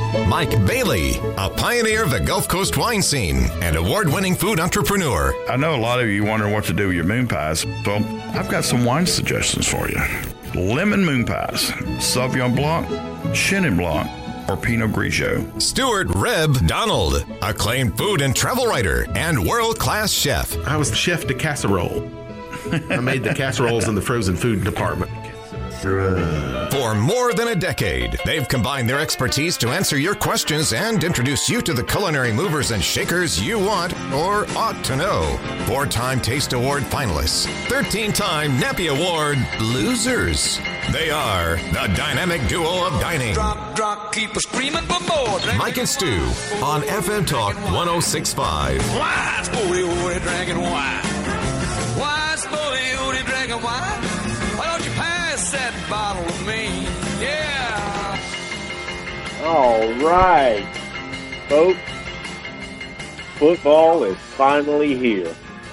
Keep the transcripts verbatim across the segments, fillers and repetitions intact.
Mike Bailey, a pioneer of the Gulf Coast wine scene and award-winning food entrepreneur. I know a lot of you wondering what to do with your moon pies, so I've got some wine suggestions for you. Lemon moon pies, Sauvignon Blanc, Chenin Blanc, or Pinot Grigio. Stuart Reb Donald, acclaimed food and travel writer and world-class chef. I was the chef de casserole. I made the casseroles in the frozen food department. For more than a decade, they've combined their expertise to answer your questions and introduce you to the culinary movers and shakers you want or ought to know. Four-time Taste Award finalists, thirteen-time Nappy Award losers. They are the dynamic duo of dining. Drop, drop, keep a screaming for more. Mike and Stu on F M Talk one oh six point five. Why, Spody, Woody, drinking wine? Why, Spody, Woody, drinking wine? Why don't you pass that bottle to me? Yeah. All right, folks. Football is finally here.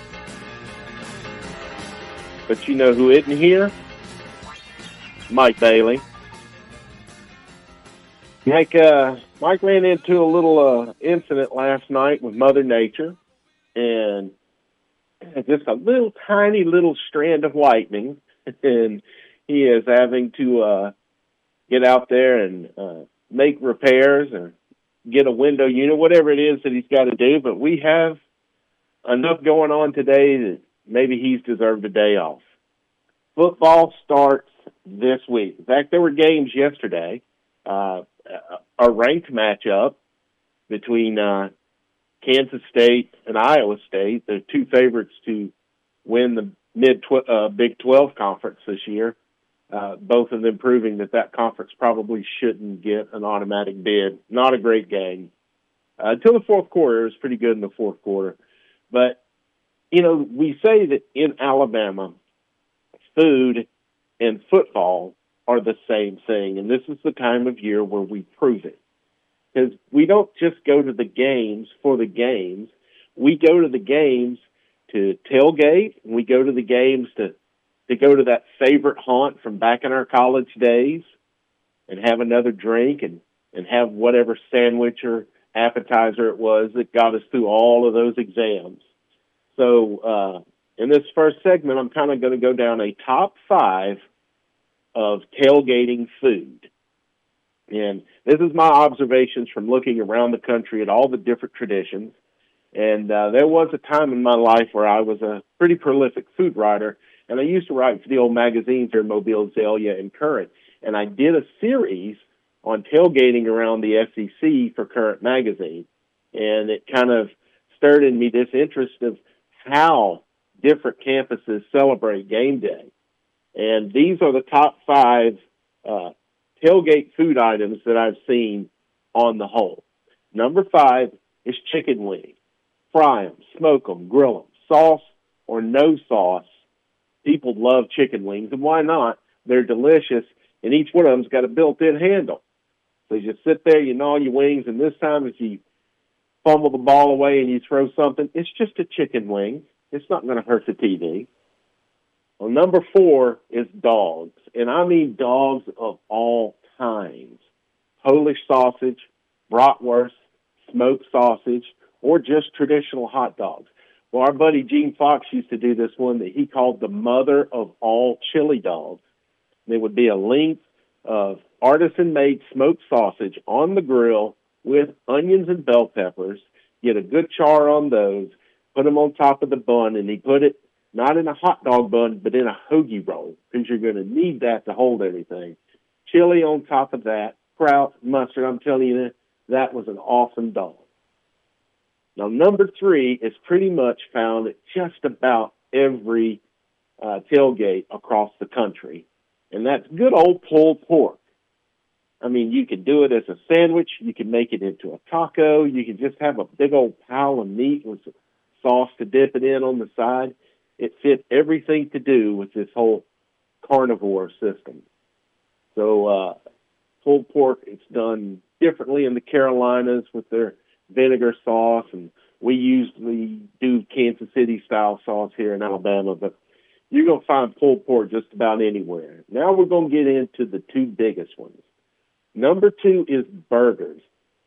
But you know who isn't here? Mike Bailey. Mike, uh, Mike ran into a little uh, incident last night with Mother Nature, and just a little tiny little strand of lightning, and he is having to uh, get out there and uh, make repairs or get a window unit, whatever it is that he's got to do. But we have enough going on today that maybe he's deserved a day off. Football starts this week. In fact, there were games yesterday. Uh, a ranked matchup between uh, Kansas State and Iowa State, the two favorites to win the mid tw- uh, Big twelve conference this year. Uh, both of them proving that that conference probably shouldn't get an automatic bid. Not a great game. Uh, until the fourth quarter, it was pretty good in the fourth quarter. But, you know, we say that in Alabama, food and football are the same thing, and this is the time of year where we prove it. Because we don't just go to the games for the games. We go to the games to tailgate, and we go to the games to, to go to that favorite haunt from back in our college days and have another drink and, and have whatever sandwich or appetizer it was that got us through all of those exams. So uh, in this first segment, I'm kind of going to go down a top five of tailgating food. And this is my observations from looking around the country at all the different traditions. And uh, there was a time in my life where I was a pretty prolific food writer, and I used to write for the old magazines here, Mobile, Azalea, and Current. And I did a series on tailgating around the S E C for Current Magazine. And it kind of stirred in me this interest of how different campuses celebrate game day. And these are the top five uh, tailgate food items that I've seen on the whole. Number five is chicken wings. Fry them, smoke them, grill them, sauce or no sauce. People love chicken wings, and why not? They're delicious, and each one of them's got a built-in handle. So you just sit there, you gnaw your wings, and this time if you fumble the ball away and you throw something, it's just a chicken wing. It's not going to hurt the T V. Well, number four is dogs, and I mean dogs of all kinds. Polish sausage, bratwurst, smoked sausage, or just traditional hot dogs. Well, our buddy Gene Fox used to do this one that he called the mother of all chili dogs. There would be a length of artisan-made smoked sausage on the grill with onions and bell peppers, get a good char on those, put them on top of the bun, and he put it not in a hot dog bun, but in a hoagie roll, because you're going to need that to hold everything. Chili on top of that, kraut, mustard. I'm telling you, that was an awesome dog. Now, number three is pretty much found at just about every uh, tailgate across the country, and that's good old pulled pork. I mean, you can do it as a sandwich. You can make it into a taco. You can just have a big old pile of meat with some sauce to dip it in on the side. It fit everything to do with this whole carnivore system. So uh, pulled pork, it's done differently in the Carolinas with their vinegar sauce, and we usually do Kansas City-style sauce here in Alabama, but you're going to find pulled pork just about anywhere. Now we're going to get into the two biggest ones. Number two is burgers.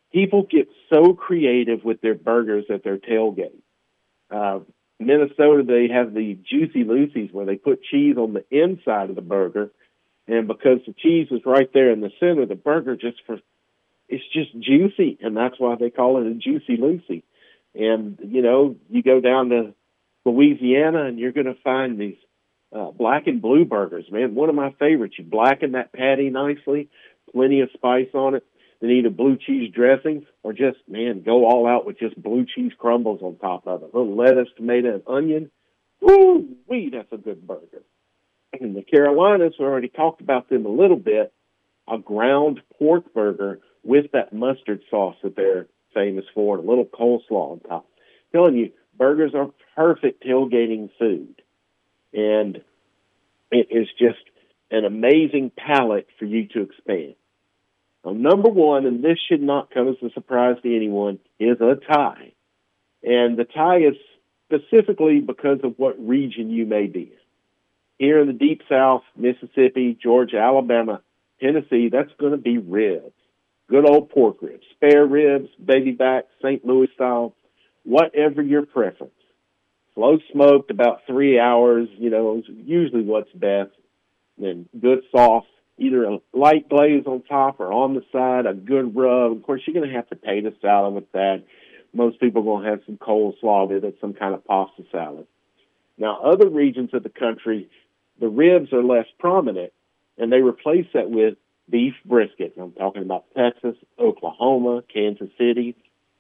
people get so creative with their burgers at their tailgate. Uh, Minnesota, they have the Juicy Lucy's where they put cheese on the inside of the burger. And because the cheese is right there in the center, the burger just for it's just juicy, and that's why they call it a Juicy Lucy. And, you know, you go down to Louisiana, and you're going to find these uh, black and blue burgers, man. One of my favorites. You blacken that patty nicely, plenty of spice on it, then either blue cheese dressings or just, man, go all out with just blue cheese crumbles on top of it. A little lettuce, tomato, and onion. Woo-wee, that's a good burger. In the Carolinas, we already talked about them a little bit, a ground pork burger with that mustard sauce that they're famous for, and a little coleslaw on top. I'm telling you, burgers are perfect tailgating food. And it is just an amazing palate for you to expand. Now, number one, and this should not come as a surprise to anyone, is a tie. And the tie is specifically because of what region you may be in. Here in the Deep South, Mississippi, Georgia, Alabama, Tennessee, that's going to be ribs. Good old pork ribs, spare ribs, baby back, Saint Louis style, whatever your preference. Slow smoked about three hours, you know, is usually what's best. And good sauce, either a light glaze on top or on the side, a good rub. Of course, you're going to have potato salad with that. Most people are going to have some coleslaw with it, some kind of pasta salad. Now, other regions of the country, the ribs are less prominent, and they replace that with beef brisket. I'm talking about Texas, Oklahoma, Kansas City.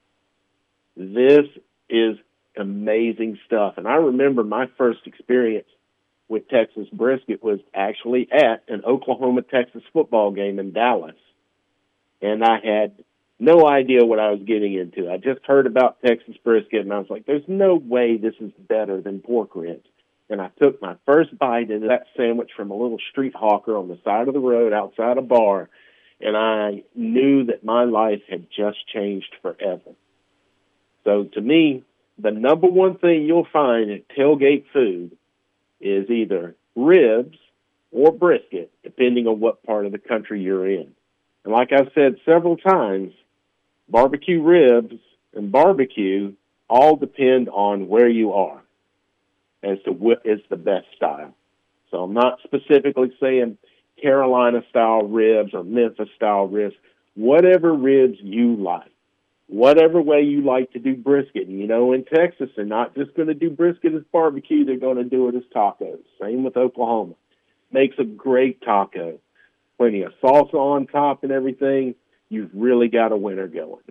This is amazing stuff. And I remember my first experience with Texas brisket was actually at an Oklahoma-Texas football game in Dallas. And I had no idea what I was getting into. I just heard about Texas brisket, and I was like, there's no way this is better than pork ribs. And I took my first bite into that sandwich from a little street hawker on the side of the road outside a bar, and I knew that my life had just changed forever. So to me, the number one thing you'll find at tailgate food is either ribs or brisket, depending on what part of the country you're in. And like I've said several times, barbecue ribs and barbecue all depend on where you are as to what is the best style. So I'm not specifically saying Carolina-style ribs or Memphis-style ribs. Whatever ribs you like. Whatever way you like to do brisket. And, you know, in Texas, they're not just going to do brisket as barbecue. They're going to do it as tacos. Same with Oklahoma. Makes a great taco. Plenty of salsa on top and everything. You've really got a winner going.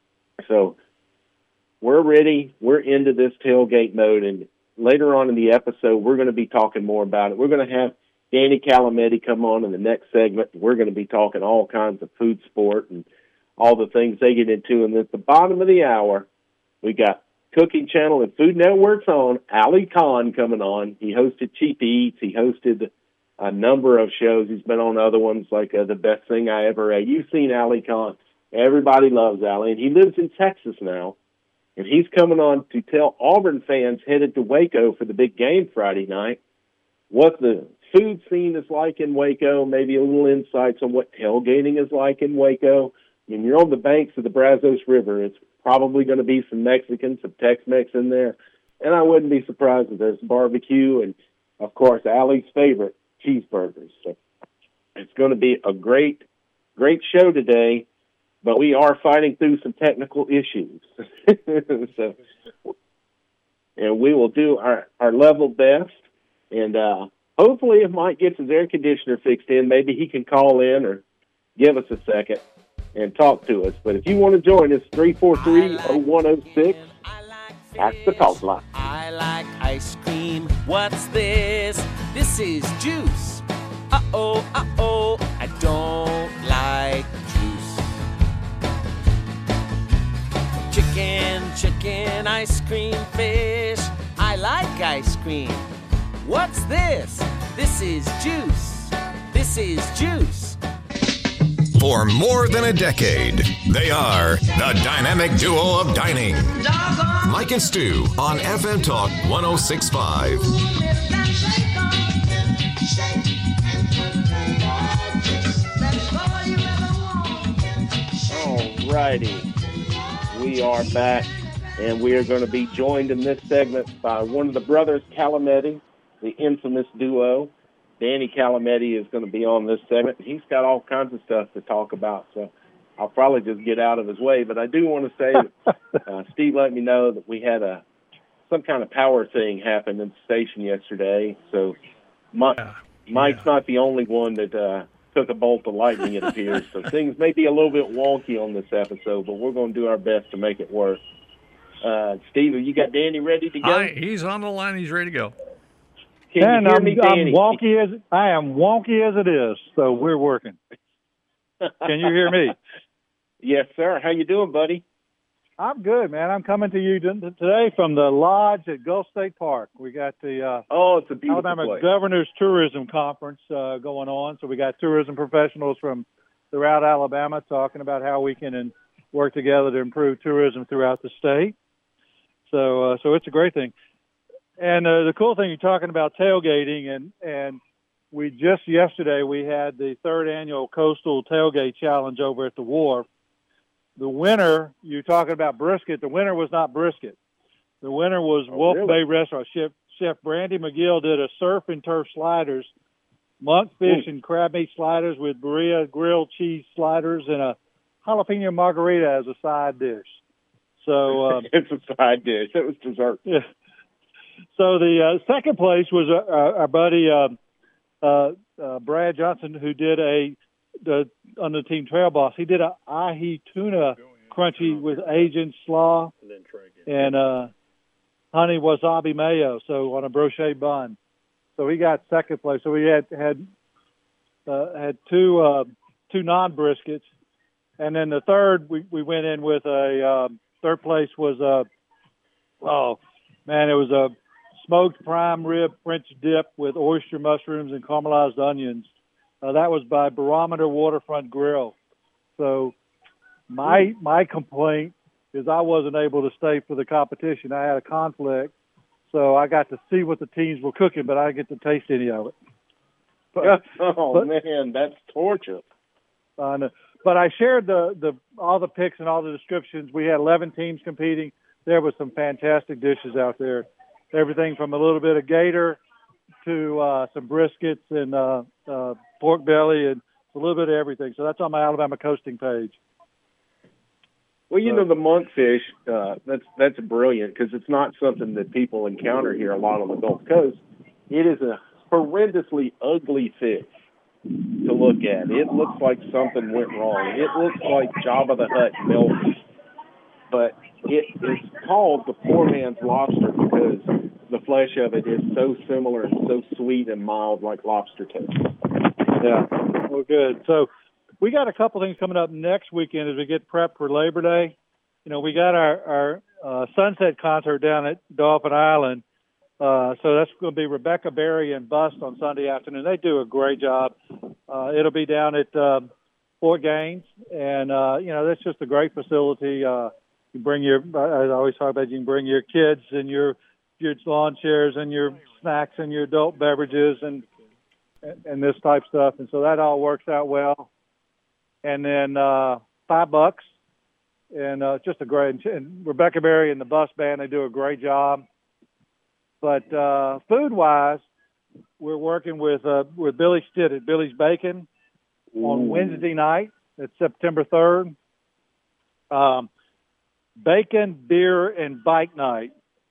So we're ready. We're into this tailgate mode, and later on in the episode, we're going to be talking more about it. We're going to have Danny Calametti come on in the next segment. We're going to be talking all kinds of food sport and all the things they get into. And at the bottom of the hour, we got Cooking Channel and Food Network's own Ali Khan coming on. He hosted Cheap Eats. He hosted a number of shows. He's been on other ones like uh, The Best Thing I Ever Ate. You've seen Ali Khan. Everybody loves Ali, and he lives in Texas now. And he's coming on to tell Auburn fans headed to Waco for the big game Friday night what the food scene is like in Waco, maybe a little insights on what tailgating is like in Waco. When you're on the banks of the Brazos River, it's probably going to be some Mexican, some Tex-Mex in there. And I wouldn't be surprised if there's barbecue and, of course, Ali's favorite, cheeseburgers. So it's going to be a great, great show today. But we are fighting through some technical issues. so, and we will do our, our level best. And uh, hopefully if Mike gets his air conditioner fixed in, maybe he can call in or give us a second and talk to us. But if you want to join us, three four three, oh one oh six, that's the talk line. I like ice cream. What's this? This is juice. Uh-oh, uh-oh, I don't like chicken, chicken, ice cream, fish. I like ice cream. What's this? This is juice. This is juice. For more than a decade, they are the dynamic duo of dining. Mike and Stu on F M Talk one oh six point five. All righty. We are back, and we are going to be joined in this segment by one of the brothers Calametti, the infamous duo. Danny Calametti is going to be on this segment. He's got all kinds of stuff to talk about, so I'll probably just get out of his way. But I do want to say that uh, Steve let me know that we had a some kind of power thing happen in the station yesterday. So my, yeah. Mike's yeah. not the only one that uh, took a bolt of lightning, it appears. So things may be a little bit wonky on this episode, but we're going to do our best to make it work. Uh, Steve, have you got Danny ready to go? Hi, he's on the line. He's ready to go. Can and you hear I'm, me, I'm Danny? wonky as I am wonky as it is, so we're working. Can you hear me? Yes, sir. How you doing, buddy? I'm good, man. I'm coming to you t- today from the lodge at Gulf State Park. We got the uh, oh, it's a beautiful Alabama place. Governor's Tourism Conference uh, going on. So we got tourism professionals from throughout Alabama talking about how we can and work together to improve tourism throughout the state. So, uh, so it's a great thing. And uh, the cool thing, you're talking about tailgating, and and we just yesterday we had the third annual Coastal Tailgate Challenge over at the Wharf. The winner, you're talking about brisket, the winner was not brisket. The winner was Oh, Wolf really? Bay Restaurant. Chef, Chef Brandy McGill did a surf and turf sliders, monkfish Mm. and crab meat sliders with Berea grilled cheese sliders and a jalapeno margarita as a side dish. So um, it's a side dish. It was dessert. yeah. So the uh, second place was uh, our buddy uh, uh, uh, Brad Johnson, who did a the on the Team Trail Boss. He did a ahi tuna crunchy with Asian slaw and uh, honey wasabi mayo. So on a brochet bun. So he got second place. So we had had uh, had two uh, two non briskets, and then the third we, we went in with a um, third place was a oh man it was a smoked prime rib French dip with oyster mushrooms and caramelized onions. Uh, that was by Barometer Waterfront Grill. So my my complaint is I wasn't able to stay for the competition. I had a conflict, so I got to see what the teams were cooking, but I didn't get to taste any of it. But, oh but, man, that's torture. Uh, but I shared the, the all the pics and all the descriptions. We had eleven teams competing. There was some fantastic dishes out there. Everything from a little bit of gator to uh, some briskets and uh, uh, pork belly and a little bit of everything. So that's on my Alabama Coasting page. Well, you So, know, the monkfish, uh, that's that's brilliant because it's not something that people encounter here a lot on the Gulf Coast. It is a horrendously ugly fish to look at. It looks like something went wrong. It looks like Jabba the Hutt melted. But it is called the poor man's lobster because the flesh of it is so similar and so sweet and mild like lobster taste. Yeah, well, good. So we got a couple things coming up next weekend as we get prepped for Labor Day. You know, we got our, our uh, Sunset concert down at Dolphin Island. Uh, so that's going to be Rebecca Berry and Bust on Sunday afternoon. They do a great job. Uh, it'll be down at uh, Fort Gaines. And, uh, you know, that's just a great facility. Uh, you bring your, I always talk about you can bring your kids and your, your lawn chairs and your snacks and your adult beverages and, and this type stuff. And so that all works out well. And then uh, five bucks. And uh, just a great, and Rebecca Berry and the Bus Band, they do a great job. But uh, food-wise, we're working with uh, with Billy Stitt at Billy's Bacon on Ooh. Wednesday night. It's September third. Um, bacon, beer, and bike night.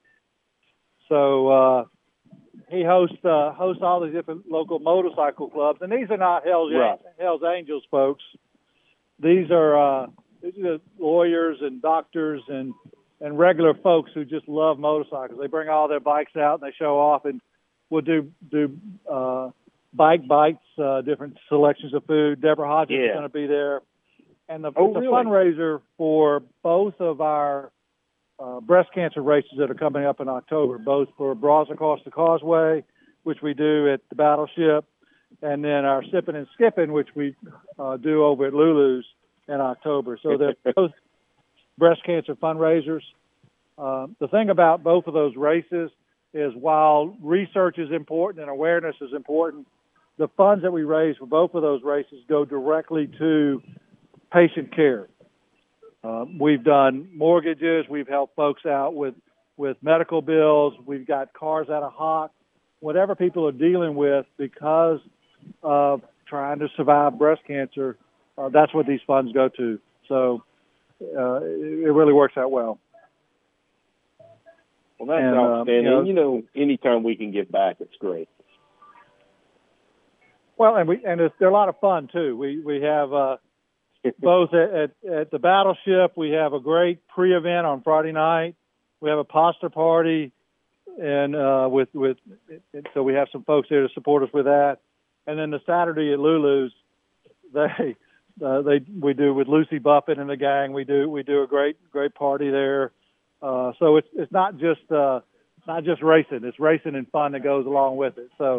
So uh, he hosts uh, hosts all the different local motorcycle clubs, and these are not Hell's, Right. Hell's Angels folks. These are uh, these are lawyers and doctors and and regular folks who just love motorcycles. They bring all their bikes out and they show off, and we'll do do uh, bike bites, uh, different selections of food. Deborah Hodges Yeah. is going to be there, and the, Oh, it's a really? fundraiser for both of our uh, breast cancer races that are coming up in October, both for Bras Across the Causeway, which we do at the Battleship, and then our Sippin' and Skippin', which we uh, do over at Lulu's in October. So they're both breast cancer fundraisers. Uh, the thing about both of those races is while research is important and awareness is important, the funds that we raise for both of those races go directly to patient care. Uh, we've done mortgages. We've helped folks out with, with medical bills. We've got cars out of hock. Whatever people are dealing with because of trying to survive breast cancer, uh, that's what these funds go to. So uh, it, it really works out well. Well, that's and, outstanding. Uh, you, know, you know, anytime we can give back, it's great. Well, and we and it's, they're a lot of fun too. We we have uh, both at, at at the Battleship. We have a great pre-event on Friday night. We have a pasta party, and uh, with with so we have some folks there to support us with that. And then the Saturday at Lulu's, they uh, they we do with Lucy Buffett and the gang. We do we do a great great party there. Uh, so it's it's not just uh, not just racing. It's racing and fun that goes along with it. So.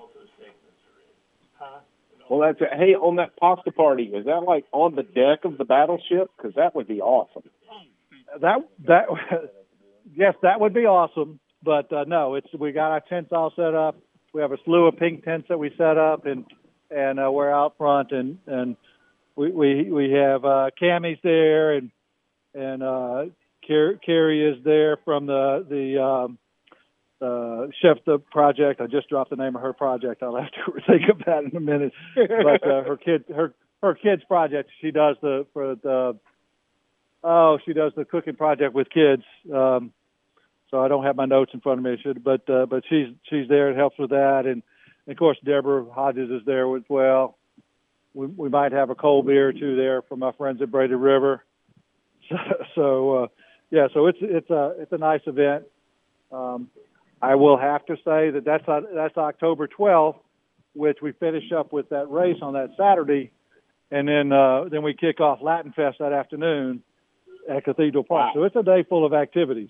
Well, that's it. Hey, on that pasta party, is that like on the deck of the Battleship? Because that would be awesome. That that yes, that would be awesome. But uh, no, it's we got our tents all set up. We have a slew of pink tents that we set up, and and uh, we're out front, and and we we we have uh, Cammie's there, and and uh, Car- Carrie is there from the the. Um, Uh, Chef the project. I just dropped the name of her project. I'll have to think of that in a minute. But uh, her kid, her her kids project. She does the for the oh, she does the cooking project with kids. Um, so I don't have my notes in front of me. I should, but uh, but she's she's there. It helps with that, and, and of course Deborah Hodges is there as well. We we might have a cold beer or two there from my friends at Braided River. So, so uh, yeah, so it's it's a it's a nice event. Um, I will have to say that that's that's October twelfth, which we finish up with that race on that Saturday, and then uh, then we kick off Latin Fest that afternoon at Cathedral Park. Wow. So it's a day full of activities.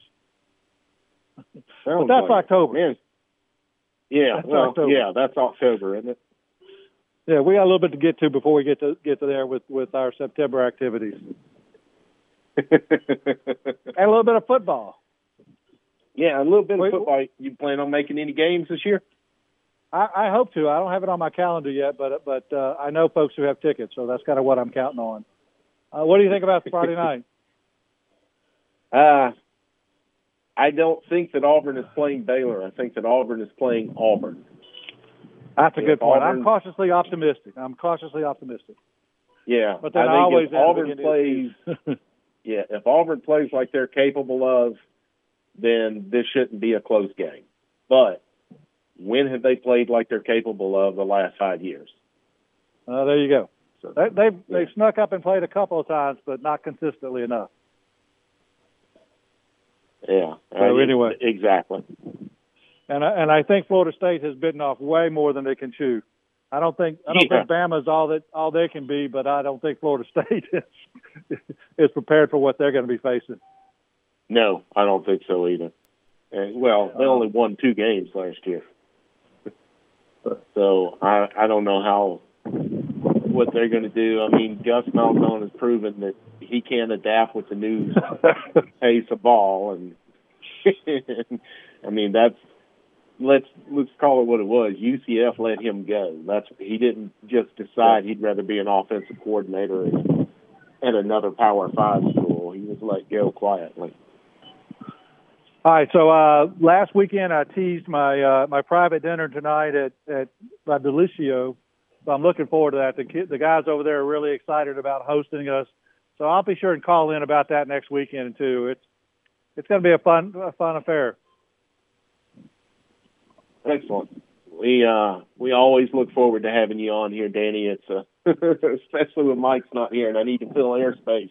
But that's like October. Man. Yeah, that's well, October. yeah, that's October, isn't it? Yeah, we got a little bit to get to before we get to get to there with, with our September activities, and a little bit of football. Yeah, a little bit of Wait, football. You plan on making any games this year? I, I hope to. I don't have it on my calendar yet, but but uh, I know folks who have tickets, so that's kind of what I'm counting on. Uh, what do you think about Friday night? Uh, I don't think that Auburn is playing Baylor. I think that Auburn is playing Auburn. That's a if good point. Auburn, I'm cautiously optimistic. I'm cautiously optimistic. Yeah, but then I I think always if Auburn plays, yeah, if Auburn plays like they're capable of, then this shouldn't be a close game. But when have they played like they're capable of the last five years? Uh, there you go. So they, they've yeah. they've snuck up and played a couple of times, but not consistently enough. Yeah. So uh, anyway, exactly. And I, and I think Florida State has bitten off way more than they can chew. I don't think I don't yeah. think Bama's all that all they can be, but I don't think Florida State is is prepared for what they're going to be facing. No, I don't think so either. And, well, they only won two games last year. So I, I don't know how what they're going to do. I mean, Gus Malzahn has proven that he can adapt with the new pace of ball, and I mean that's let's let's call it what it was. U C F let him go. That's he didn't just decide he'd rather be an offensive coordinator at, at another Power Five school. He was let go quietly. All right, so uh, last weekend I teased my uh, my private dinner tonight at at La Delicio, so I'm looking forward to that. The kid, the guys over there are really excited about hosting us, so I'll be sure and call in about that next weekend too. It's it's going to be a fun a fun affair. Excellent. We uh, we always look forward to having you on here, Danny. It's uh, especially when Mike's not here and I need to fill airspace.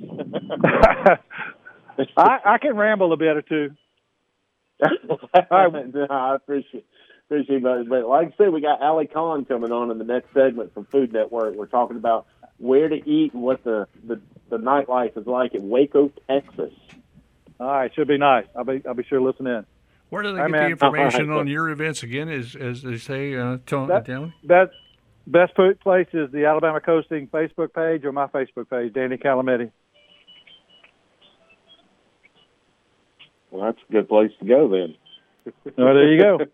I, I can ramble a bit or two. Right. No, I appreciate appreciate that. But like I said, we got Ali Khan coming on in the next segment from Food Network. We're talking about where to eat and what the, the, the nightlife is like in Waco, Texas. All right, should be nice. I'll be I'll be sure to listen in. Where do they Hi, get man. the information right. on your events again? As as they say, uh, tell that, tell me. Best best place is the Alabama Coasting Facebook page or my Facebook page, Danny Calamity. Well, that's a good place to go then. Oh, there you go.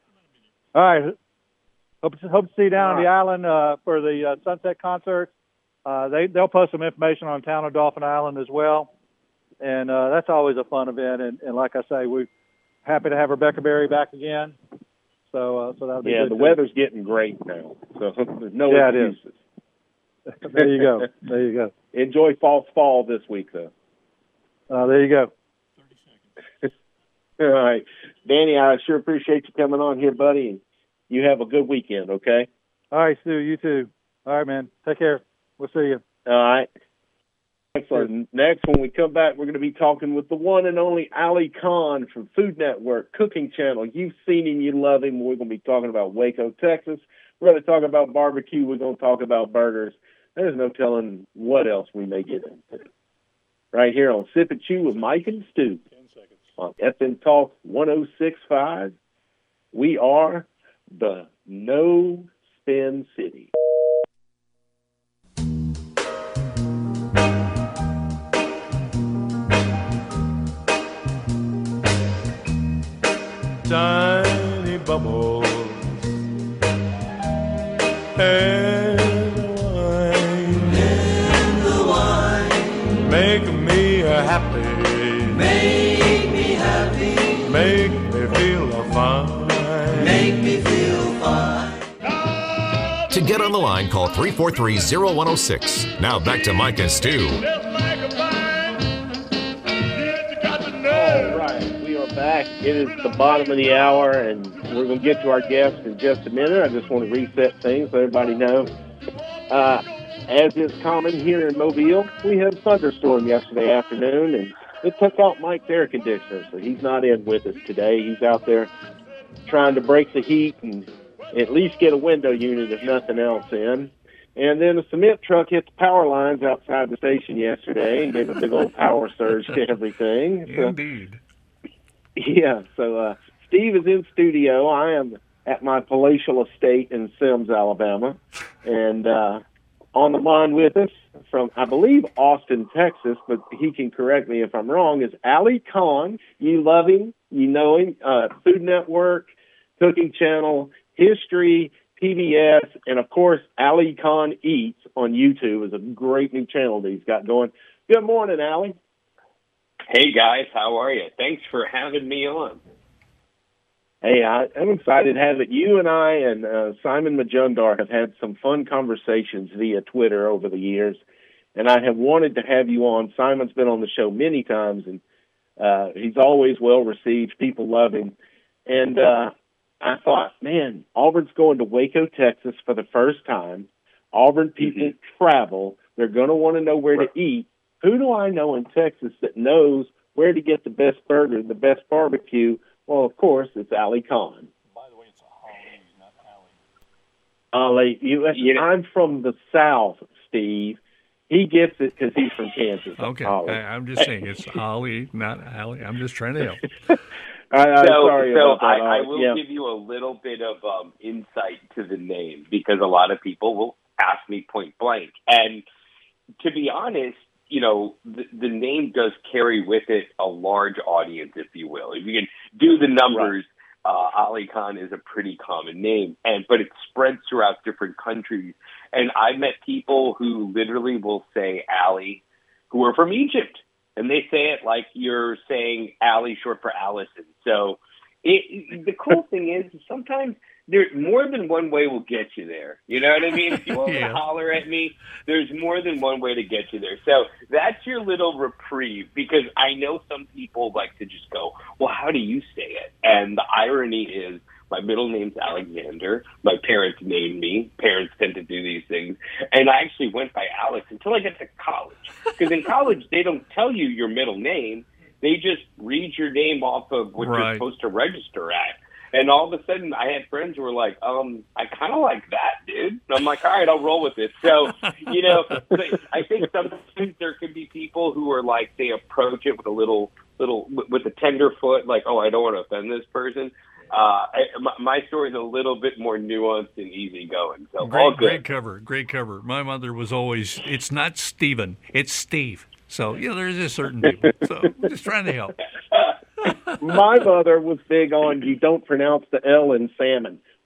All right. Hope to, hope to see you down on the island uh, for the uh, Sunset concert. uh, they they'll post some information on Town of Dauphin Island as well, and uh, that's always a fun event. And, and like I say, we're happy to have Rebecca Berry back again. So uh, so that'll be yeah. good The too. weather's getting great now, so there's no Yeah, it excuses. There you go. There you go. Enjoy false fall this week, though. Uh, there you go. All right, Danny, I sure appreciate you coming on here, buddy, and you have a good weekend, okay? All right, Stu, you too. All right, man. Take care. We'll see you. All right. Excellent. Next, when we come back, we're going to be talking with the one and only Ali Khan from Food Network, Cooking Channel. You've seen him, you love him. We're going to be talking about Waco, Texas. We're going to talk about barbecue. We're going to talk about burgers. There's no telling what else we may get into. Right here on Sip and Chew with Mike and Stu on F M Talk one oh six point five. We are the No Spin City. Tiny bubbles and the wine, and the wine make me happy, make me happy, make me feel fine, make me feel fine. To get on the line, call three four three, oh one oh six. Now back to Mike and Stu. All right, we are back. It is the bottom of the hour, and we're going to get to our guests in just a minute. I just want to reset things so everybody knows. Uh, as is common here in Mobile, we had a thunderstorm yesterday afternoon, and it took out Mike's air conditioner, so he's not in with us today. He's out there trying to break the heat and at least get a window unit, if nothing else, in. And then a cement truck hit the power lines outside the station yesterday and gave a big old power surge to everything. So, Indeed. yeah, so uh, Steve is in studio. I am at my palatial estate in Sims, Alabama. And uh, on the line with us from, I believe, Austin, Texas, but he can correct me if I'm wrong, is Ali Khan. You love him. You know him. Uh, Food Network, Cooking Channel, History, P B S, and, of course, Ali Khan Eats on YouTube is a great new channel that he's got going. Good morning, Ali. Hey, guys. How are you? Thanks for having me on. Hey, I, I'm excited to have it. You and I and uh, Simon Majumdar have had some fun conversations via Twitter over the years, and I have wanted to have you on. Simon's been on the show many times, and uh, he's always well-received. People love him. And uh, I thought, man, Auburn's going to Waco, Texas for the first time. Auburn people mm-hmm. travel. They're going to want to know where right. to eat. Who do I know in Texas that knows where to get the best burger, the best barbecue? Well, of course, it's Ali Khan. By the way, it's Ali, not Ali. Ali, you, yeah. I'm from the South, Steve. He gets it because he's from Kansas. Okay, I, I'm just saying it's Ali, not Ali. I'm just trying to help. I, I'm so, sorry so about that. I, I will yeah. give you a little bit of um, insight to the name because a lot of people will ask me point blank. And to be honest, you know, the, the name does carry with it a large audience, if you will. If you can do the numbers, right. uh, Ali Khan is a pretty common name, and but it spreads throughout different countries. And I've met people who literally will say Ali, who are from Egypt. And they say it like you're saying Allie, short for Allison. So it, the cool thing is sometimes there's more than one way will get you there. You know what I mean? If you want yeah. to holler at me, there's more than one way to get you there. So that's your little reprieve because I know some people like to just go, well, how do you say it? And the irony is my middle name's Alexander. My parents named me. Parents tend to do these things. And I actually went by Alex until I got to college. Because in college, they don't tell you your middle name. They just read your name off of what right. you're supposed to register at. And all of a sudden, I had friends who were like, um, I kind of like that, dude. And I'm like, all right, I'll roll with it. So, you know, I think sometimes there can be people who are like, they approach it with a little, little, with a tender foot, like, oh, I don't want to offend this person. Uh, I, my, my story is a little bit more nuanced and easygoing. So great, all good. Great cover, great cover. My mother was always, it's not Stephen, it's Steve. So, you know, there's just certain people. So, I'm just trying to help. My mother was big on you don't pronounce the L in salmon.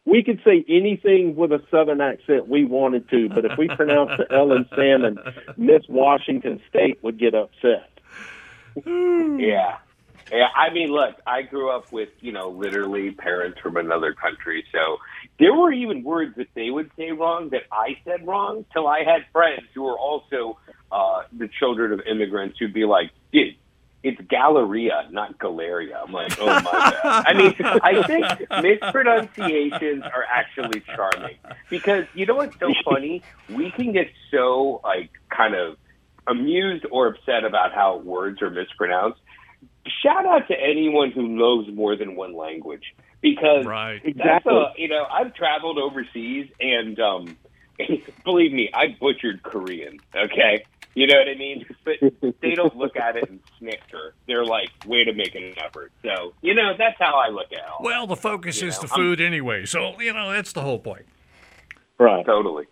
we could say anything with a Southern accent we wanted to, but if we pronounced the L in salmon, Miss Washington State would get upset. Yeah. Yeah, I mean, look, I grew up with, you know, literally parents from another country, so there were even words that they would say wrong that I said wrong, till I had friends who were also uh, the children of immigrants who'd be like, dude, it's Galleria, not Galeria. I'm like, oh, my God. I mean, I think mispronunciations are actually charming because, you know what's so funny? We can get so, like, kind of amused or upset about how words are mispronounced. Shout out to anyone who knows more than one language, because right. that's Exactly. a, you know, I've traveled overseas, and um, believe me, I butchered Korean, okay? You know what I mean? But they don't look at it and snicker. They're like, way to make an effort. So, you know, that's how I look at it. Well, the focus You is know, the food anyway, so, you know, that's the whole point. Right. Totally.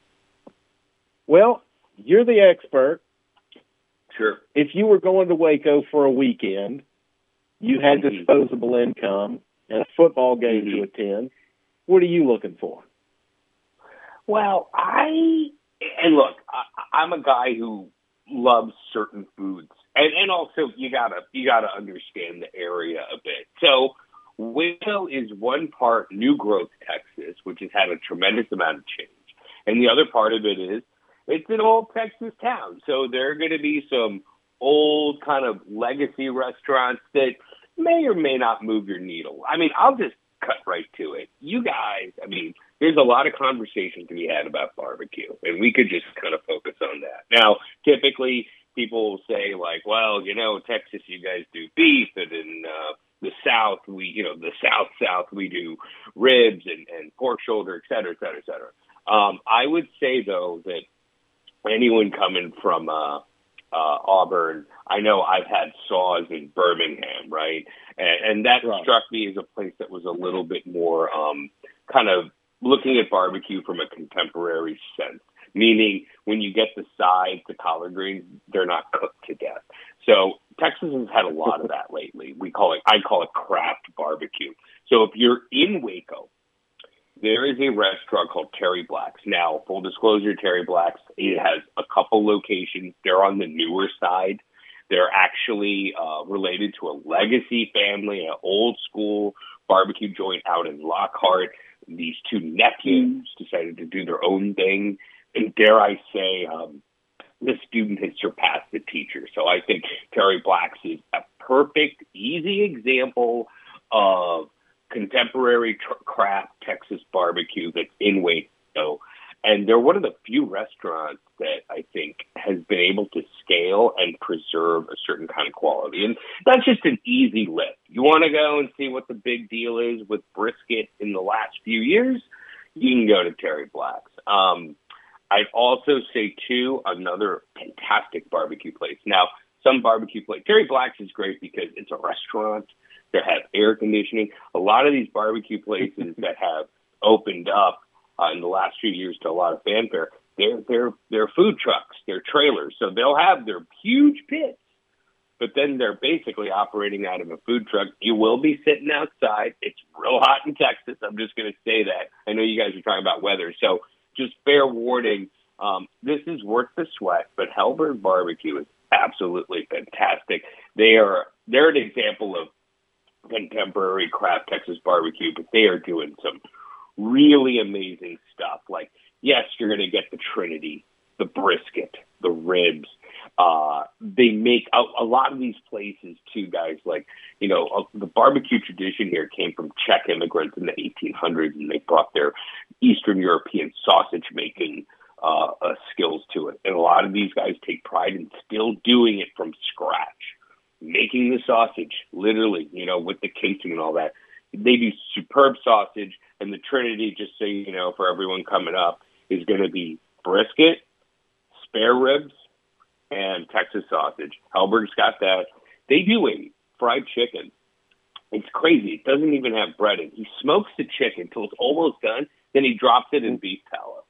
Well, you're the expert. Sure. If you were going to Waco for a weekend, you had Mhm. disposable income and a football game Mhm. to attend, what are you looking for? Well, I and look, I, I'm a guy who loves certain foods, and and also you gotta you gotta understand the area a bit. So Waco is one part New Growth, Texas, which has had a tremendous amount of change, and the other part of it is it's an old Texas town. So there are going to be some old kind of legacy restaurants that may or may not move your needle. I mean, I'll just cut right to it. You guys, I mean, there's a lot of conversation to be had about barbecue, and we could just kind of focus on that. Now, typically people will say like, well, you know, Texas, you guys do beef, and in uh, the South, we, you know, the South South, we do ribs and, and pork shoulder, et cetera, et cetera, et cetera. Um, I would say, though, that anyone coming from uh, uh, Auburn, I know I've had Saws in Birmingham, right? And, and that Right. struck me as a place that was a little bit more um, kind of looking at barbecue from a contemporary sense, meaning when you get the sides, the collard greens, they're not cooked to death. So Texas has had a lot of that lately. We call it, I call it craft barbecue. So if you're in Waco, there is a restaurant called Terry Black's. Now, full disclosure, Terry Black's, it has a couple locations. They're on the newer side. They're actually uh, related to a legacy family, an old school barbecue joint out in Lockhart. These two nephews decided to do their own thing. And dare I say, um, the student has surpassed the teacher. So I think Terry Black's is a perfect, easy example of contemporary tr- craft Texas barbecue that's in Waco. And they're one of the few restaurants that I think has been able to scale and preserve a certain kind of quality. And that's just an easy lift. You want to go and see what the big deal is with brisket in the last few years, you can go to Terry Black's. Um, I'd also say, too, another fantastic barbecue place. Now, some barbecue place, Terry Black's is great because it's a restaurant. They have air conditioning. A lot of these barbecue places that have opened up uh, in the last few years to a lot of fanfare, they're, they're, they're food trucks, they're trailers. So they'll have their huge pits, but then they're basically operating out of a food truck. You will be sitting outside. It's real hot in Texas. I'm just going to say that. I know you guys are talking about weather. So just fair warning, um, this is worth the sweat, but Hellberg Barbecue is absolutely fantastic. They are, they're an example of contemporary craft Texas barbecue, but they are doing some really amazing stuff. Like, yes, you're going to get the Trinity, the brisket, the ribs. Uh, they make a, a lot of these places too, guys. Like, you know, uh, the barbecue tradition here came from Czech immigrants in the eighteen hundreds, and they brought their Eastern European sausage making uh, uh, skills to it. And a lot of these guys take pride in still doing it from scratch. Making the sausage, literally, you know, with the casing and all that. They do superb sausage, and the Trinity, just so you know, for everyone coming up, is going to be brisket, spare ribs, and Texas sausage. Hellberg's got that. They do a fried chicken. It's crazy. It doesn't even have breading. He smokes the chicken until it's almost done, then he drops it in beef tallow.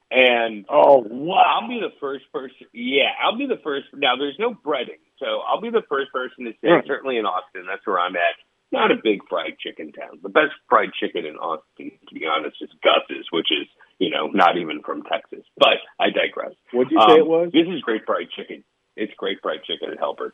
And oh, wow. I'll be the first person. Yeah, I'll be the first. Now, there's no breading, so I'll be the first person to say, Right. certainly in Austin, that's where I'm at. not a big fried chicken town. The best fried chicken in Austin, to be honest, is Gus's, which is, you know, not even from Texas. But I digress. What'd you say um, it was? This is great fried chicken. It's great fried chicken at Helberg.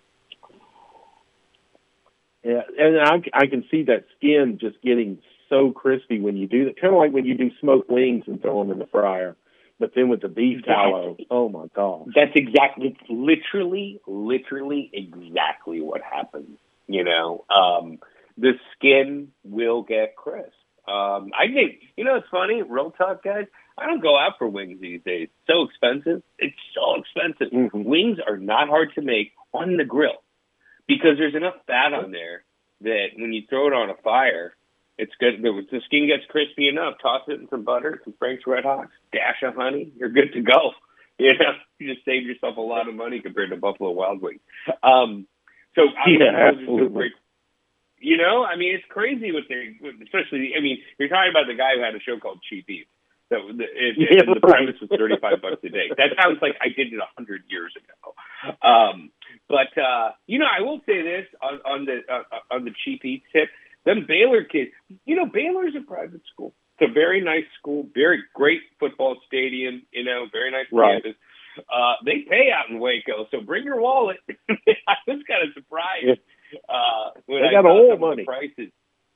Yeah, and I, I can see that skin just getting so crispy when you do that. Kind of like when you do smoked wings and throw them in the fryer. But then with the beef tallow, oh my God. That's exactly, it's literally, literally exactly what happens. You know, um, the skin will get crisp. Um, I think, you know, it's funny, real talk, guys. I don't go out for wings these days. It's so expensive. It's so expensive. Mm-hmm. Wings are not hard to make on the grill because there's enough fat on there that when you throw it on a fire, it's good. The skin gets crispy enough. Toss it in some butter, some Frank's Red Hots, dash of honey. You're good to go. You know, you just save yourself a lot of money compared to Buffalo Wild Wings. Um, so I mean, yeah, those are some great. You know, I mean, it's crazy what they, especially. I mean, you're talking about the guy who had a show called Cheap Eats. So the, it, yeah, the premise was thirty-five bucks a day. That sounds like I did it a hundred years ago. Um, but uh, you know, I will say this on, on the uh, on the Cheap Eats tip. Them Baylor kids, you know, Baylor's a private school. It's a very nice school, very great football stadium, you know, very nice right. campus. Uh, they pay out in Waco, so bring your wallet. I was kind of surprised yeah. uh, when they I got saw old some money. of the prices.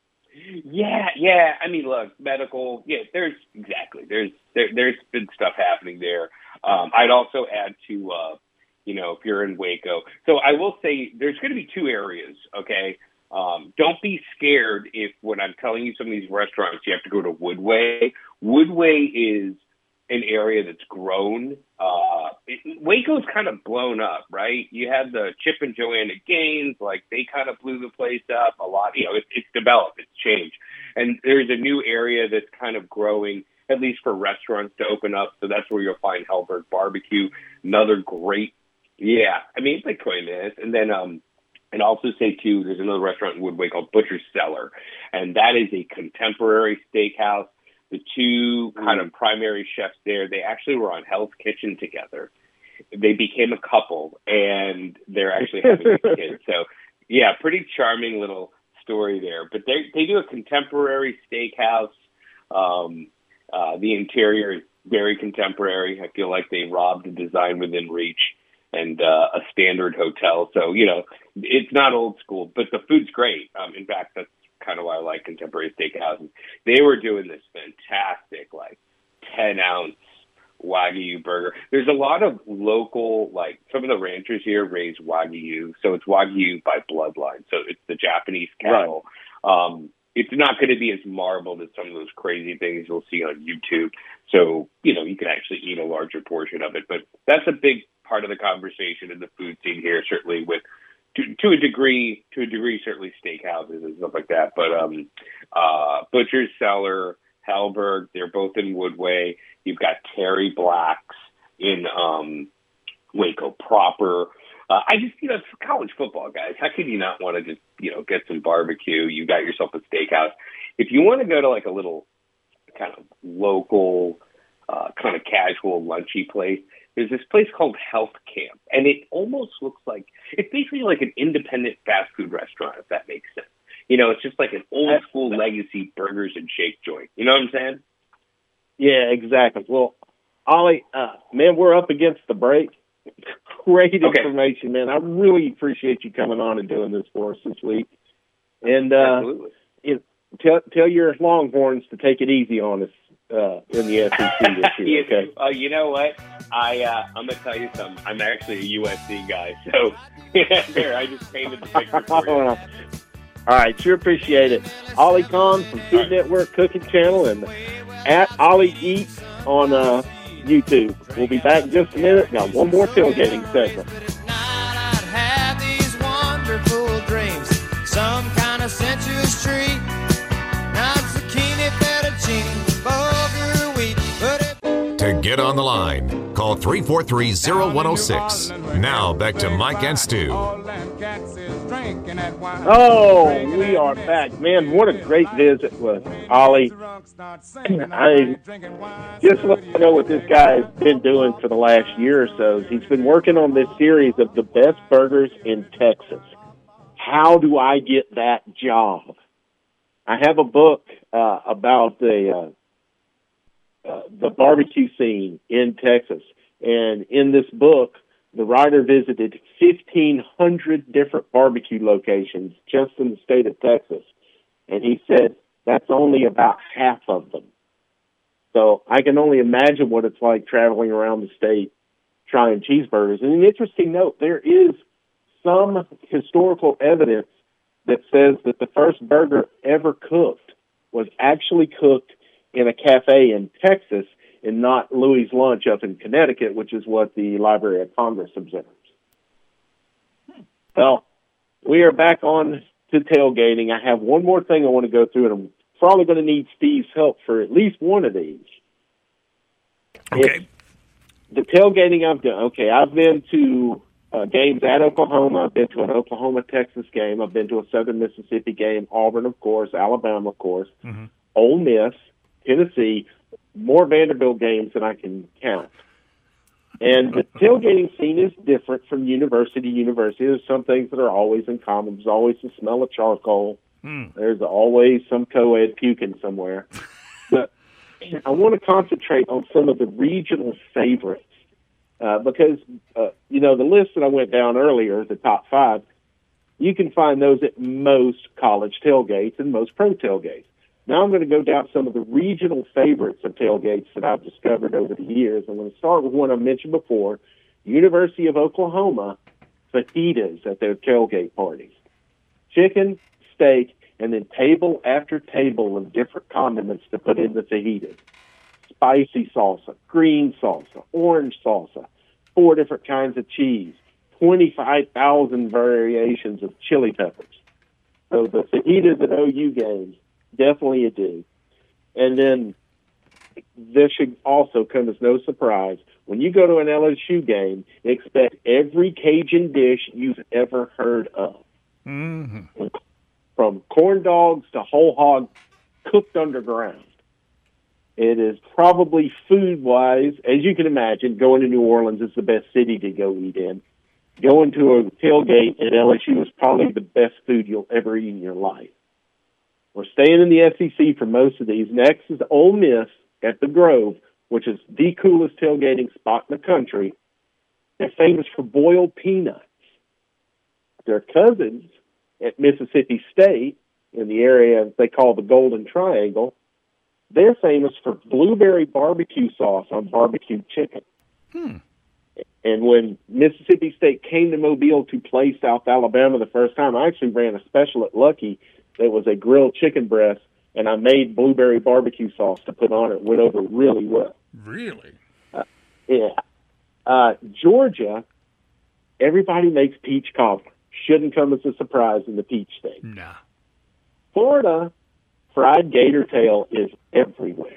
Yeah, yeah. I mean, look, medical. Yeah, there's exactly. There's there, there's been stuff happening there. Um, I'd also add to, uh, you know, if you're in Waco. So I will say there's going to be two areas. Okay. Um, don't be scared if when I'm telling you some of these restaurants, you have to go to Woodway. Woodway is an area that's grown. Uh, it, Waco's kind of blown up, right? You had the Chip and Joanna Gaines, like they kind of blew the place up a lot. You know, it, it's developed, it's changed. And there's a new area that's kind of growing, at least for restaurants to open up. So that's where you'll find Helberg Barbecue, another great, yeah, I mean, it's like twenty minutes. And then, um, and also say, too, there's another restaurant in Woodway called Butcher's Cellar, and that is a contemporary steakhouse. The two kind of primary chefs there, they actually were on Hell's Kitchen together. They became a couple, and they're actually having a kid. So, yeah, pretty charming little story there. But they they do a contemporary steakhouse. Um, uh, the interior is very contemporary. I feel like they robbed the design within reach. And uh, a standard hotel. So, you know, it's not old school, but the food's great. Um, in fact, that's kind of why I like contemporary steakhouses. They were doing this fantastic, like, ten-ounce Wagyu burger. There's a lot of local, like, some of the ranchers here raise Wagyu. So it's Wagyu by bloodline. So it's the Japanese cattle. Right. Um, it's not going to be as marbled as some of those crazy things you'll see on YouTube. So, you know, you can actually eat a larger portion of it. But that's a big part of the conversation in the food scene here, certainly with, to, to a degree, to a degree, certainly steakhouses and stuff like that. But um, uh, Butcher's Cellar, Helberg, they're both in Woodway. You've got Terry Black's in um, Waco proper. Uh, I just, you know, it's college football, guys. How could you not want to just, you know, get some barbecue? You got yourself a steakhouse. If you want to go to like a little kind of local, uh, kind of casual lunchy place, there's this place called Health Camp, and it almost looks like it's basically like an independent fast food restaurant, if that makes sense. You know, it's just like an old school legacy burgers and shake joint. You know what I'm saying? Yeah, exactly. Well, Ollie, uh, man, we're up against the break. Great information, okay. man. I really appreciate you coming on and doing this for us this week. And uh, Absolutely. You, tell tell your Longhorns to take it easy on us uh, in the S E C this year. Okay. Uh, you know what? I uh, I'm gonna tell you something. I'm actually a U S C guy, so there. I just painted the picture for you. All right, sure appreciate it. Ollie Kahn from Food right. Network Cooking Channel and at Ollie Eats on uh, YouTube. We'll be back in just a minute. Got one more tailgating segment. I'd have these wonderful dreams, some kind of sensuous treat, not zucchini, fettuccine, bulgur wheat. To get on the line, call three four three, zero one zero six. Now back to Mike and Stu. Oh, we are back. Man, what a great visit with Ollie. I just let you know what this guy's been doing for the last year or so. He's been working on this series of the best burgers in Texas. how do I get that job? I have a book uh, about the uh, uh, the barbecue scene in Texas, and in this book, the writer visited fifteen hundred different barbecue locations just in the state of Texas, and he said that's only about half of them. So I can only imagine what it's like traveling around the state trying cheeseburgers. And an interesting note, there is some historical evidence that says that the first burger ever cooked was actually cooked in a cafe in Texas and not Louis' Lunch up in Connecticut, which is what the Library of Congress observes. Well, we are back on to tailgating. I have one more thing I want to go through, and I'm probably going to need Steve's help for at least one of these. Okay. If the tailgating I've done, okay, I've been to uh, games at Oklahoma. I've been to an Oklahoma-Texas game. I've been to a Southern Mississippi game, Auburn, of course, Alabama, of course, mm-hmm. Ole Miss, Tennessee, more Vanderbilt games than I can count. And the tailgating scene is different from university to university. There's some things that are always in common. There's always the smell of charcoal. Mm. There's always some co-ed puking somewhere. But I want to concentrate on some of the regional favorites uh, because, uh, you know, the list that I went down earlier, the top five, you can find those at most college tailgates and most pro tailgates. Now I'm going to go down some of the regional favorites of tailgates that I've discovered over the years. I'm going to start with one I mentioned before, University of Oklahoma, fajitas at their tailgate parties. Chicken, steak, and then table after table of different condiments to put in the fajitas. Spicy salsa, green salsa, orange salsa, four different kinds of cheese, twenty-five thousand variations of chili peppers. So the fajitas at O U games, definitely a do. And then this should also come as no surprise. When you go to an L S U game, expect every Cajun dish you've ever heard of. Mm-hmm. From corn dogs to whole hog cooked underground. It is probably food-wise, as you can imagine, going to New Orleans is the best city to go eat in. Going to a tailgate at L S U is probably the best food you'll ever eat in your life. We're staying in the S E C for most of these. Next is Ole Miss at the Grove, which is the coolest tailgating spot in the country. They're famous for boiled peanuts. Their cousins at Mississippi State, in the area they call the Golden Triangle, they're famous for blueberry barbecue sauce on barbecue chicken. Hmm. And when Mississippi State came to Mobile to play South Alabama the first time, I actually ran a special at Lucky that was a grilled chicken breast, and I made blueberry barbecue sauce to put on it. It went over really well. Really? Uh, yeah. Uh, Georgia, everybody makes peach cobbler. Shouldn't come as a surprise in the peach state. Nah. Florida, fried gator tail is everywhere.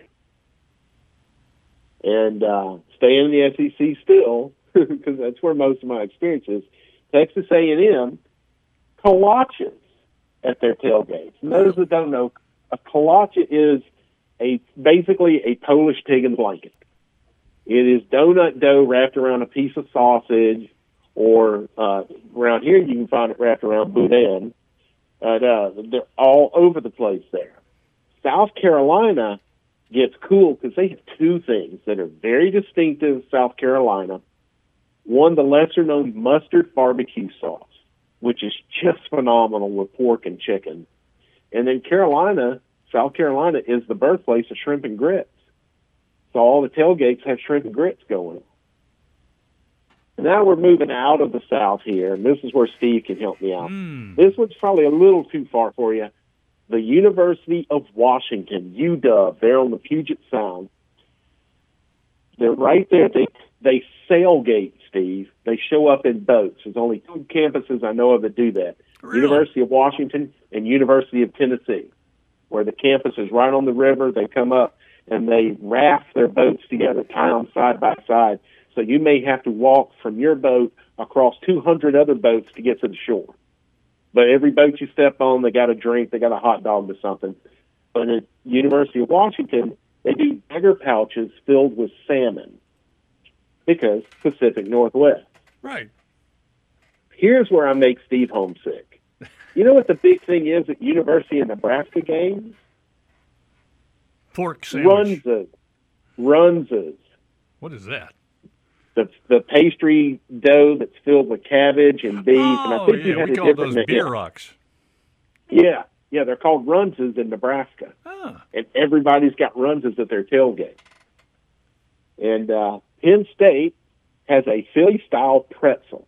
And uh, staying in the S E C still, because that's where most of my experience is, Texas A and M, kolaches at their tailgates. And those that don't know, a kolache is a basically a Polish pig in a blanket. It is donut dough wrapped around a piece of sausage, or uh, around here you can find it wrapped around boudin. And, uh, they're all over the place there. South Carolina gets cool because they have two things that are very distinctive of South Carolina. One, the lesser-known mustard barbecue sauce, which is just phenomenal with pork and chicken. And then Carolina, South Carolina, is the birthplace of shrimp and grits. So all the tailgates have shrimp and grits going on. Now we're moving out of the South here, and this is where Steve can help me out. Mm. This one's probably a little too far for you. The University of Washington, U W, they're on the Puget Sound. They're right there. They they sailgate, Steve. They show up in boats. There's only two campuses I know of that do that. Really? University of Washington and University of Tennessee, where the campus is right on the river. They come up and they raft their boats together, tie them side by side. So you may have to walk from your boat across two hundred other boats to get to the shore. But every boat you step on, they got a drink, they got a hot dog or something. But at University of Washington, they do beggar pouches filled with salmon because Pacific Northwest. Right. Here's where I make Steve homesick. You know what the big thing is at University of Nebraska games? Pork sandwich. Runzas. Runzas. What is that? The the pastry dough that's filled with cabbage and beef. Oh, and I think yeah, you had we a call different those beer name. rocks. Yeah, yeah, they're called Runzas in Nebraska. Ah. And everybody's got Runzas at their tailgate. And uh, Penn State has a Philly-style pretzel.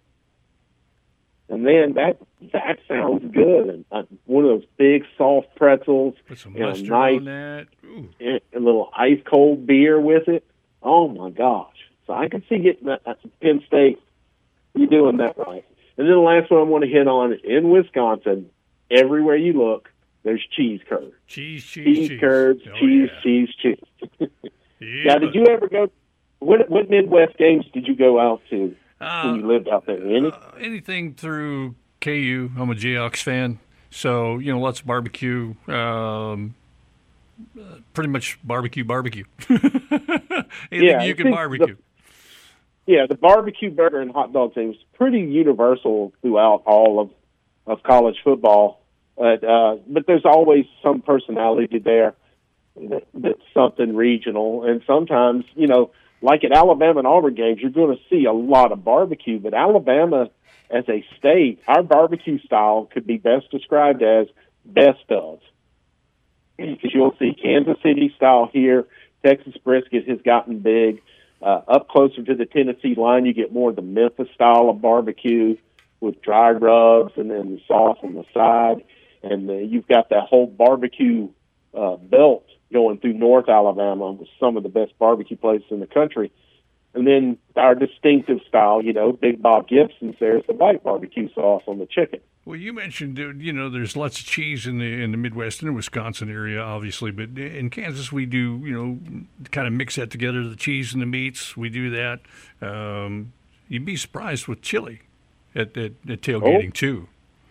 And man, that that sounds good. And uh, one of those big, soft pretzels. Put some and a mustard nice, on that. Ooh. and a little ice-cold beer with it. Oh, my gosh. So I can see getting that at Penn State. You're doing that right. And then the last one I want to hit on, in Wisconsin, everywhere you look, there's cheese curds. Cheese, cheese, Cheese, cheese. curds, Oh, cheese, yeah. cheese, cheese. Yeah. Now, did you ever go, what, what Midwest games did you go out to Uh, when you lived out there? Any? Uh, anything through K U. I'm a Jayhawks fan. So, you know, lots of barbecue. Um, uh, pretty much barbecue, barbecue. Anything Yeah, you I can think barbecue. Yeah, the barbecue burger and hot dog thing is pretty universal throughout all of, of college football. But, uh, but there's always some personality there that, that's something regional. And sometimes, you know, like at Alabama and Auburn games, you're going to see a lot of barbecue. But Alabama, as a state, our barbecue style could be best described as best of. Because you'll see Kansas City style here. Texas brisket has gotten big. Uh, up closer to the Tennessee line, you get more of the Memphis style of barbecue with dry rubs and then the sauce on the side. And uh, you've got that whole barbecue uh, belt going through North Alabama with some of the best barbecue places in the country. And then our distinctive style, you know, Big Bob Gibson's, there's the white barbecue sauce on the chicken. Well, you mentioned, uh, you know, there's lots of cheese in the in the Midwest and the Wisconsin area, obviously, but in Kansas we do, you know, kind of mix that together, the cheese and the meats. We do that. Um, you'd be surprised with chili at, at, at tailgating, Oh. too.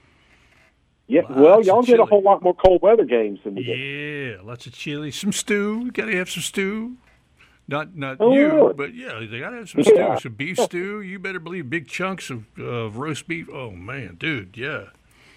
Yeah, Lots well, of y'all get a chili. whole lot more cold weather games than we get. Yeah, lots of chili, some stew. You got to have some stew. Not not Oh, you, really? but yeah, they got to have some Yeah. stew, some beef stew. You better believe big chunks of, of roast beef. Oh, man, dude, yeah.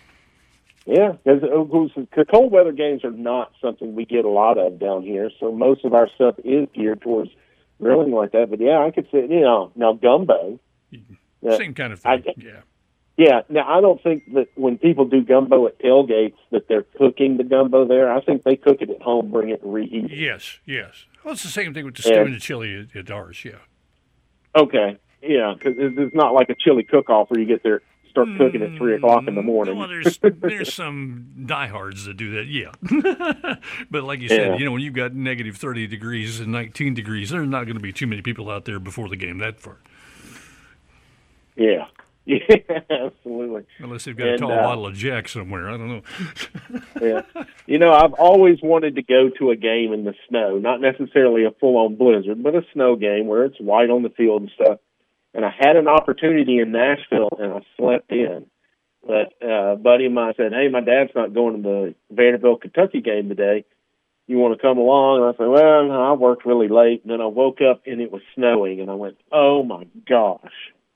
Yeah, because cold weather games are not something we get a lot of down here, so most of our stuff is geared towards grilling like that. But yeah, I could say, you know, now gumbo. uh, Same kind of thing, I- yeah. Yeah, now I don't think that when people do gumbo at tailgates that they're cooking the gumbo there. I think they cook it at home, bring it and reheat it. Yes, yes. Well, it's the same thing with the stew Yeah. and the chili at, at ours, yeah. Okay, yeah, because it's not like a chili cook-off where you get there, start cooking at three o'clock in the morning. Well, there's there's some diehards that do that, yeah. But like you said, Yeah. you know, when you've got negative thirty degrees and nineteen degrees, there's not going to be too many people out there before the game that far. Yeah, yeah, absolutely. Unless they've got a And, tall uh, bottle of Jack somewhere. I don't know. Yeah. You know, I've always wanted to go to a game in the snow, not necessarily a full-on blizzard, but a snow game where it's white on the field and stuff. And I had an opportunity in Nashville, and I slept in. But uh, a buddy of mine said, hey, my dad's not going to the Vanderbilt, Kentucky game today. You want to come along? And I said, well, no, I worked really late. And then I woke up, and it was snowing. And I went, oh, my gosh.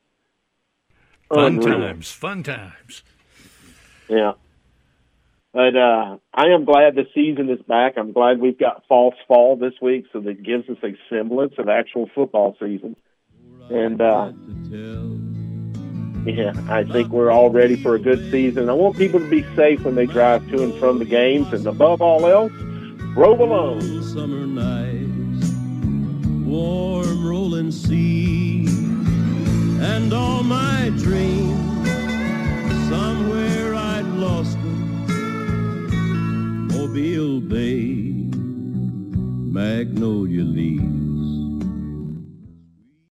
Fun Unreal. times, fun times. Yeah. But uh, I am glad the season is back. I'm glad we've got false fall this week, so that it gives us a semblance of actual football season. And, uh, yeah, I think we're all ready for a good season. I want people to be safe when they drive to and from the games, and above all else, roll alone. Summer nights, warm rolling sea, and all my dreams, somewhere I'd lost them. Mobile Bay, Magnolia Leaf.